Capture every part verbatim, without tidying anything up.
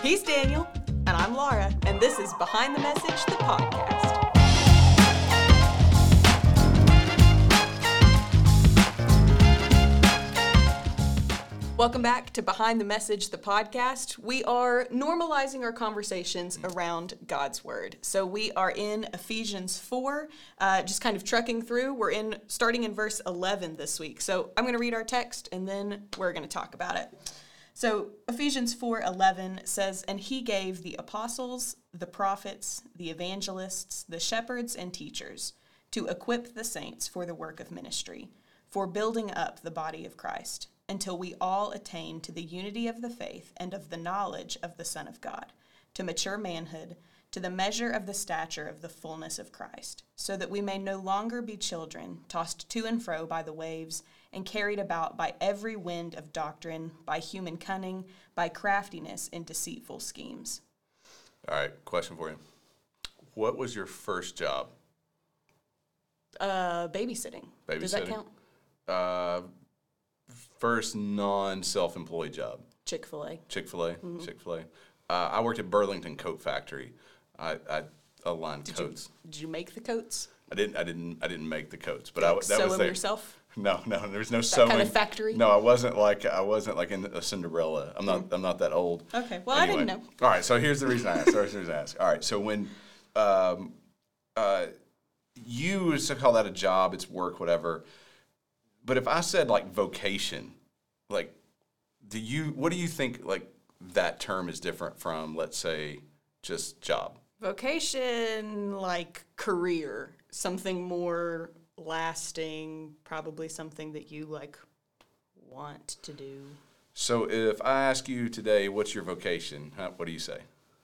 He's Daniel, and I'm Laura, and this is Behind the Message, the podcast. Welcome back to Behind the Message, the podcast. We are normalizing our conversations around God's Word. So we are in Ephesians four, uh, just kind of trekking through. We're in starting in verse eleven this week. So I'm going to read our text, and then we're going to talk about it. So Ephesians four eleven says, "And he gave the apostles, the prophets, the evangelists, the shepherds, and teachers to equip the saints for the work of ministry, for building up the body of Christ, until we all attain to the unity of the faith and of the knowledge of the Son of God, to mature manhood, to the measure of the stature of the fullness of Christ, so that we may no longer be children, tossed to and fro by the waves, and carried about by every wind of doctrine, by human cunning, by craftiness in deceitful schemes." All right, question for you. What was your first job? Uh, babysitting. Babysitting. Does that count? Uh, first non-self-employed job. Chick-fil-A. Chick-fil-A. Mm-hmm. Chick-fil-A. Uh, I worked at Burlington Coat Factory. I, I aligned did coats. You, did you make the coats? I didn't. I didn't. I didn't make the coats, but did I you that sew was them there. yourself? No, no. There was no that sewing. Kind of factory. No, I wasn't like I wasn't like in a Cinderella. I'm not. Mm. I'm not that old. Okay. Well, anyway. I didn't know. All right. So here's the reason I asked. Here's the reason I asked. All right. So when, um, uh, you used to call that a job, it's work, whatever. But if I said like vocation, like, do you? What do you think? Like that term is different from, let's say, just job. Vocation, like career, something more lasting, probably something that you like want to do. So if I ask you today, what's your vocation? Huh, what do you say?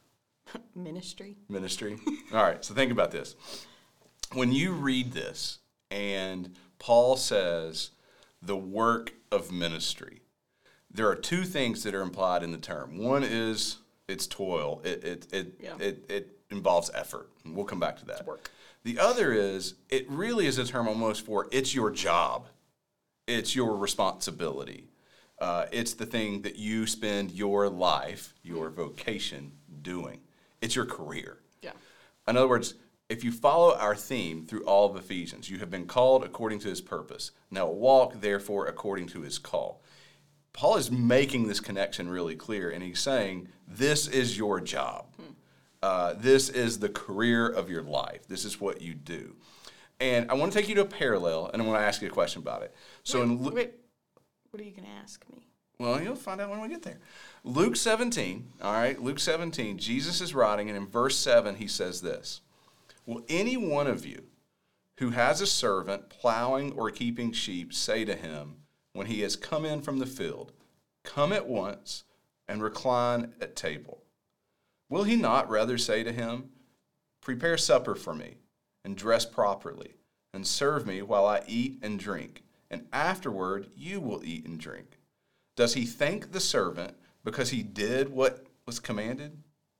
Ministry. Ministry. All right. So think about this. When you read this and Paul says the work of ministry, there are two things that are implied in the term. One is it's toil. It it it yeah. it, it involves effort. And we'll come back to that. It's work. The other is it really is a term almost for it's your job. It's your responsibility. Uh, it's the thing that you spend your life, your vocation, doing. It's your career. Yeah. In other words, if you follow our theme through all of Ephesians, you have been called according to his purpose. Now walk, therefore, according to his call. Paul is making this connection really clear, and he's saying, this is your job. Hmm. Uh, this is the career of your life. This is what you do. And I want to take you to a parallel, and I want to ask you a question about it. So, wait, in Lu- wait, what are you going to ask me? Well, you'll find out when we get there. Luke seventeen, all right, Luke seventeen, Jesus is writing, and in verse seven, he says this, "Will any one of you who has a servant plowing or keeping sheep say to him, when he has come in from the field, come at once and recline at table? Will he not rather say to him, prepare supper for me, and dress properly, and serve me while I eat and drink, and afterward you will eat and drink? Does he thank the servant because he did what was commanded?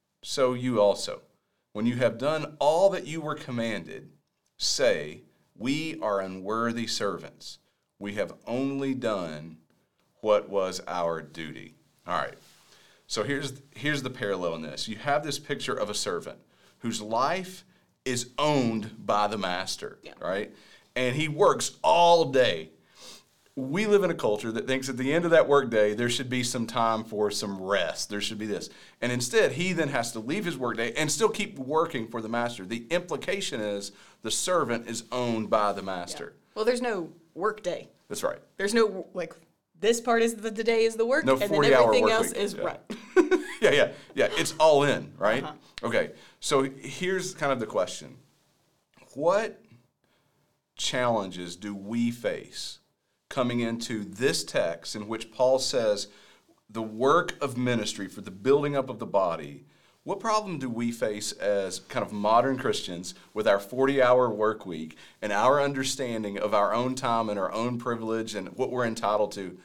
So you also, when you have done all that you were commanded, say, we are unworthy servants. We have only done what was our duty." All right. So here's here's the parallel in this. You have this picture of a servant whose life is owned by the master, yeah. right? And he works all day. We live in a culture that thinks at the end of that workday, there should be some time for some rest. There should be this. And instead, he then has to leave his workday and still keep working for the master. The implication is the servant is owned by the master. Yeah. Well, there's no work day. That's right. There's no, like, this part is the, the day is the work, no and then everything work else week. is yeah. right. yeah, yeah, yeah. It's all in, right? Uh-huh. Okay, so here's kind of the question. What challenges do we face coming into this text in which Paul says the work of ministry for the building up of the body? What problem do we face as kind of modern Christians with our forty-hour work week and our understanding of our own time and our own privilege and what we're entitled to?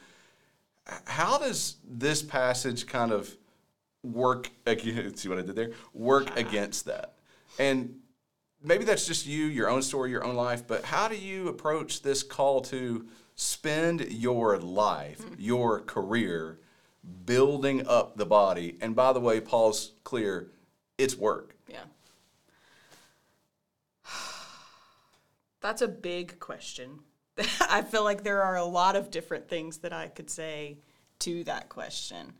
How does this passage kind of work, see what I did there? Work against that? And maybe that's just you, your own story, your own life, but how do you approach this call to spend your life, your career, building up the body. And by the way, Paul's clear, it's work. Yeah. That's a big question. I feel like there are a lot of different things that I could say to that question.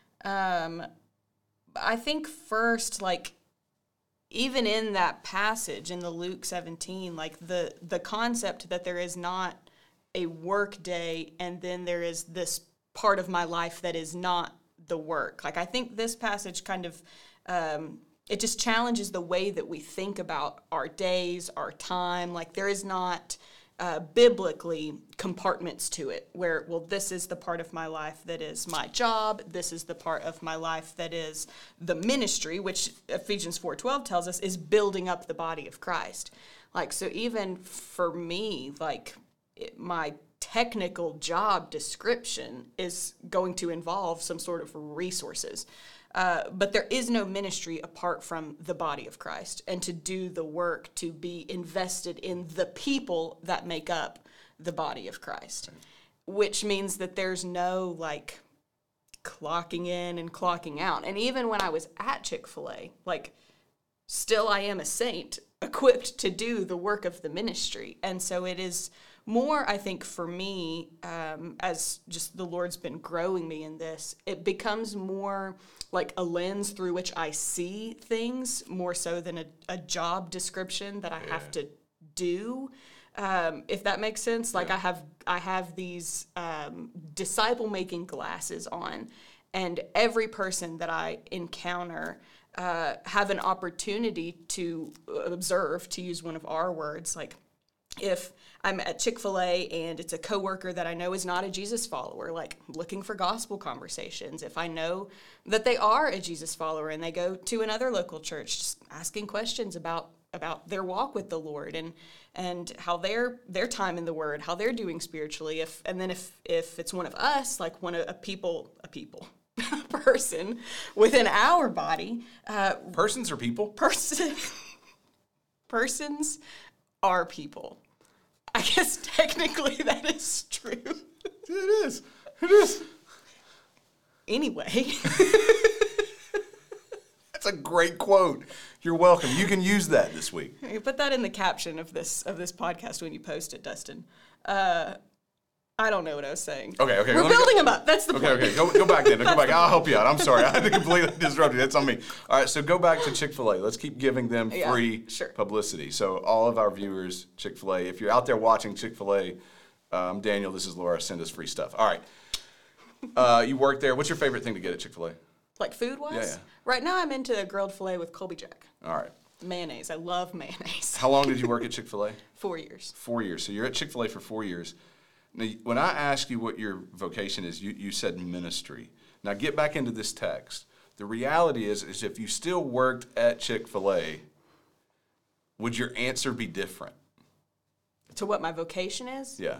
Um, I think first, like, even in that passage in the Luke seventeen, like the, the concept that there is not a work day and then there is this part of my life that is not the work. Like, I think this passage kind of, um, it just challenges the way that we think about our days, our time. Like, there is not uh, biblically compartments to it where, well, this is the part of my life that is my job. This is the part of my life that is the ministry, which Ephesians four twelve tells us is building up the body of Christ. Like, so even for me, like, it, my technical job description is going to involve some sort of resources. Uh, but there is no ministry apart from the body of Christ, and to do the work, to be invested in the people that make up the body of Christ, which means that there's no, like, clocking in and clocking out. And even when I was at Chick-fil-A, like, still I am a saint equipped to do the work of the ministry. And so it is more, I think, for me, um, as just the Lord's been growing me in this, it becomes more like a lens through which I see things more so than a, a job description that I yeah. have to do. Um, if that makes sense. Like yeah. I have, I have these um, disciple-making glasses on, and every person that I encounter uh, have an opportunity to observe, to use one of our words, like, if I'm at Chick-fil-A and it's a coworker that I know is not a Jesus follower, like looking for gospel conversations. If I know that they are a Jesus follower and they go to another local church, just asking questions about about their walk with the Lord and and how their their time in the Word, how they're doing spiritually. If and then if if it's one of us, like one of a people a people person within our body, uh, persons or people person persons. Are people. I guess technically that is true. It is. It is. Anyway. That's a great quote. You're welcome. You can use that this week. You put that in the caption of this of this podcast when you post it, Dustin. Uh, I don't know what I was saying. Okay, okay. We're building them up. That's the okay, point. Okay, okay. Go, go back then. Go back. I'll help you out. I'm sorry. I had to completely disrupt you. That's on me. All right, so go back to Chick-fil-A. Let's keep giving them free yeah, sure. publicity. So all of our viewers, Chick-fil-A, if you're out there watching Chick-fil-A, um, Daniel, this is Laura, send us free stuff. All right. Uh, you work there. What's your favorite thing to get at Chick-fil-A? Like food-wise? Yeah, yeah. Right now I'm into a grilled filet with Colby Jack. All right. Mayonnaise. I love mayonnaise. How long did you work at Chick-fil-A? Four years. Four years. So you're at Chick-fil-A for four years. Now, when I asked you what your vocation is, you, you said ministry. Now, get back into this text. The reality is, is if you still worked at Chick-fil-A, would your answer be different? To what my vocation is? Yeah.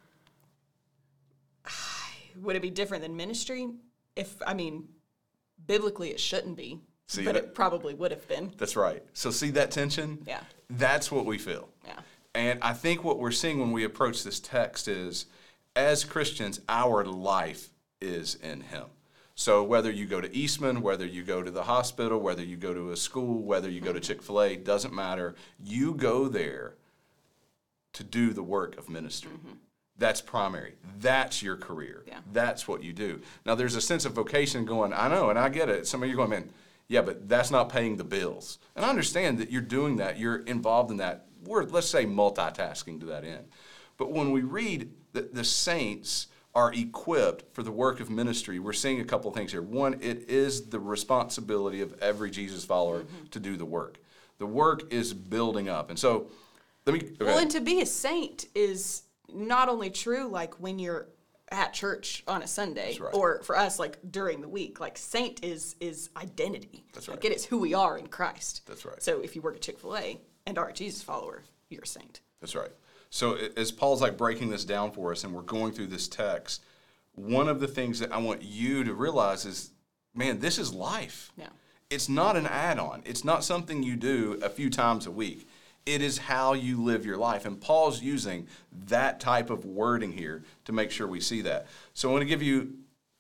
Would it be different than ministry? If, I mean, biblically it shouldn't be, see, but that, it probably would have been. That's right. So see that tension? Yeah. That's what we feel. Yeah. And I think what we're seeing when we approach this text is, as Christians, our life is in Him. So whether you go to Eastman, whether you go to the hospital, whether you go to a school, whether you go to Chick-fil-A, doesn't matter. You go there to do the work of ministry. Mm-hmm. That's primary. That's your career. Yeah. That's what you do. Now, there's a sense of vocation going, I know, and I get it. Some of you are going, man, yeah, but that's not paying the bills. And I understand that you're doing that. You're involved in that. We're, let's say, multitasking to that end. But when we read that the saints are equipped for the work of ministry, we're seeing a couple of things here. One, it is the responsibility of every Jesus follower mm-hmm. to do the work. The work is building up. And so, let me... Okay. Well, and to be a saint is not only true, like, when you're at church on a Sunday, right. or for us, like, during the week. Like, saint is is identity. That's right. Like, it is who we are in Christ. That's right. So if you work at Chick-fil-A and are a Jesus follower, you're a saint. That's right. So as Paul's like breaking this down for us and we're going through this text, one of the things that I want you to realize is, man, this is life. Yeah. It's not an add-on. It's not something you do a few times a week. It is how you live your life. And Paul's using that type of wording here to make sure we see that. So I want to give you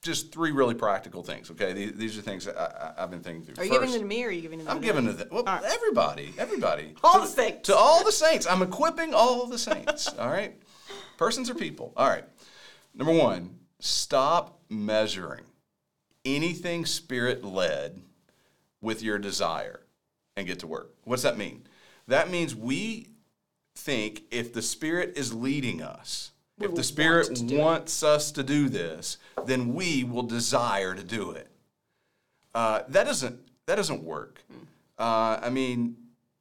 just three really practical things, okay? These, these are things that I, I, I've been thinking through. Are you First, giving them to me or are you giving them to I'm them? giving to them. Well, right. everybody, everybody. All to, the saints. To all the saints. I'm equipping all the saints, all right? Persons or people. All right. Number one, stop measuring anything Spirit-led with your desire and get to work. What's that mean? That means we think if the Spirit is leading us, We if will the Spirit want to do wants us to do this, then we will desire to do it. Uh, that doesn't that doesn't work. Uh, I mean,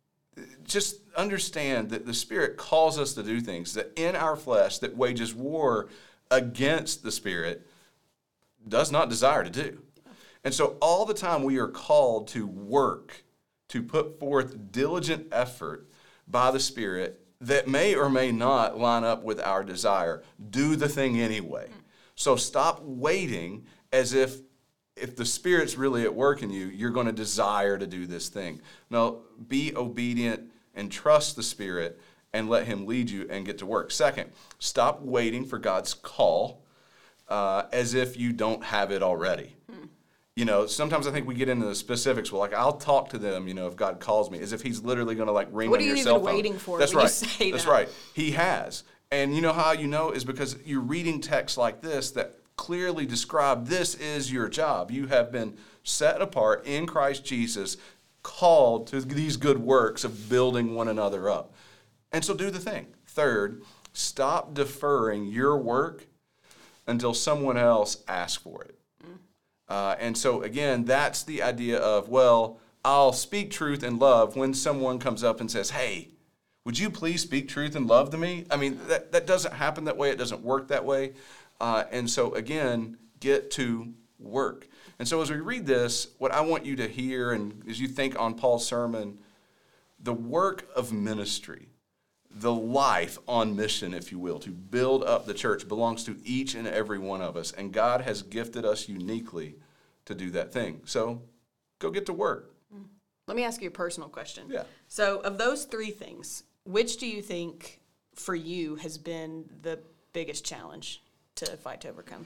just understand that the Spirit calls us to do things that in our flesh that wages war against the Spirit does not desire to do. And so all the time we are called to work, to put forth diligent effort by the Spirit that may or may not line up with our desire. Do the thing anyway. So stop waiting as if if the Spirit's really at work in you, you're going to desire to do this thing. No, be obedient and trust the Spirit and let Him lead you and get to work. Second, stop waiting for God's call uh, as if you don't have it already. Hmm. You know, sometimes I think we get into the specifics. Well, like, I'll talk to them, you know, if God calls me, as if He's literally going to, like, ring what on your you cell even phone. waiting for That's when right. you say That's that? right. He has. And you know how you know is because you're reading texts like this that clearly describe this is your job. You have been set apart in Christ Jesus, called to these good works of building one another up. And so do the thing. Third, stop deferring your work until someone else asks for it. Uh, and so, again, that's the idea of, well, I'll speak truth and love when someone comes up and says, hey, would you please speak truth and love to me? I mean, that, that doesn't happen that way. It doesn't work that way. Uh, and so, again, get to work. And so as we read this, what I want you to hear, and as you think on Paul's sermon, the work of ministry, the life on mission, if you will, to build up the church belongs to each and every one of us. And God has gifted us uniquely to do that thing. So go get to work. Let me ask you a personal question. Yeah. So of those three things, which do you think for you has been the biggest challenge to fight to overcome?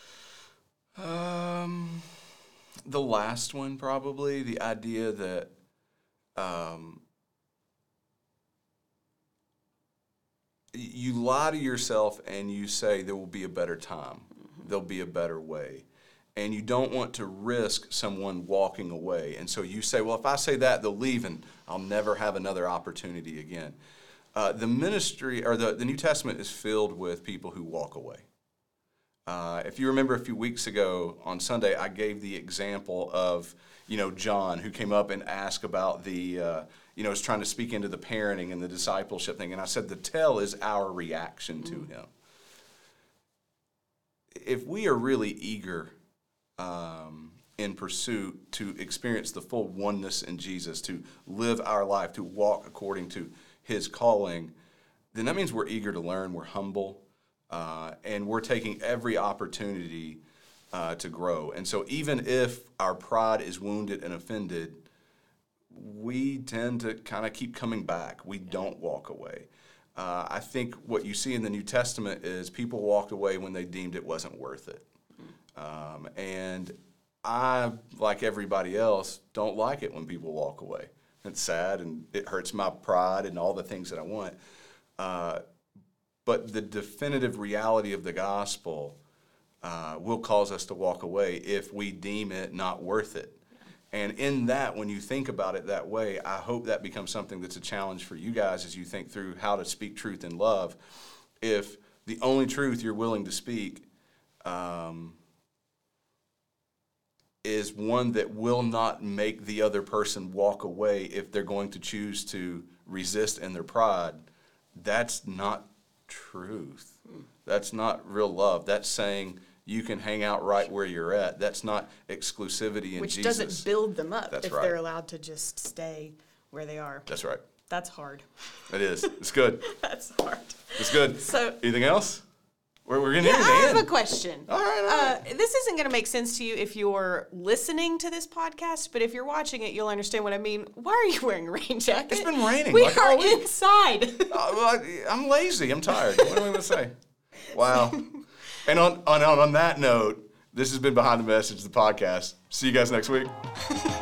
Um, the last one, probably, the idea that um, you lie to yourself and you say there will be a better time, mm-hmm. there'll be a better way, and you don't want to risk someone walking away. And so you say, well, if I say that, they'll leave and I'll never have another opportunity again. Uh, the ministry, or the, the New Testament is filled with people who walk away. Uh, if you remember a few weeks ago on Sunday, I gave the example of, you know, John, who came up and asked about the, uh, you know, was trying to speak into the parenting and the discipleship thing. And I said the tell is our reaction to him. If we are really eager um, in pursuit to experience the full oneness in Jesus, to live our life, to walk according to His calling, then that means we're eager to learn, we're humble, Uh, and we're taking every opportunity uh, to grow. And so even if our pride is wounded and offended, we tend to kind of keep coming back. We don't walk away. Uh, I think what you see in the New Testament is people walked away when they deemed it wasn't worth it. Um, and I, like everybody else, don't like it when people walk away. It's sad and it hurts my pride and all the things that I want. Uh, But the definitive reality of the gospel uh, will cause us to walk away if we deem it not worth it. Yeah. And in that, when you think about it that way, I hope that becomes something that's a challenge for you guys as you think through how to speak truth in love. If the only truth you're willing to speak um, is one that will not make the other person walk away if they're going to choose to resist in their pride, that's not truth. That's not real love. That's saying you can hang out right where you're at. That's not exclusivity in Which Jesus. Which doesn't build them up That's if right. they're allowed to just stay where they are. That's right. That's hard. It is. It's good. That's hard. It's good. So, anything else? We're, we're getting yeah, into the I end. have a question. All right, all right. Uh, this isn't going to make sense to you if you're listening to this podcast, but if you're watching it, you'll understand what I mean. Why are you wearing a rain jacket? It's been raining. We like are all week. inside. uh, well, I, I'm lazy. I'm tired. What am I going to say? Wow. And on, on on that note, This has been Behind the Message, the podcast. See you guys next week.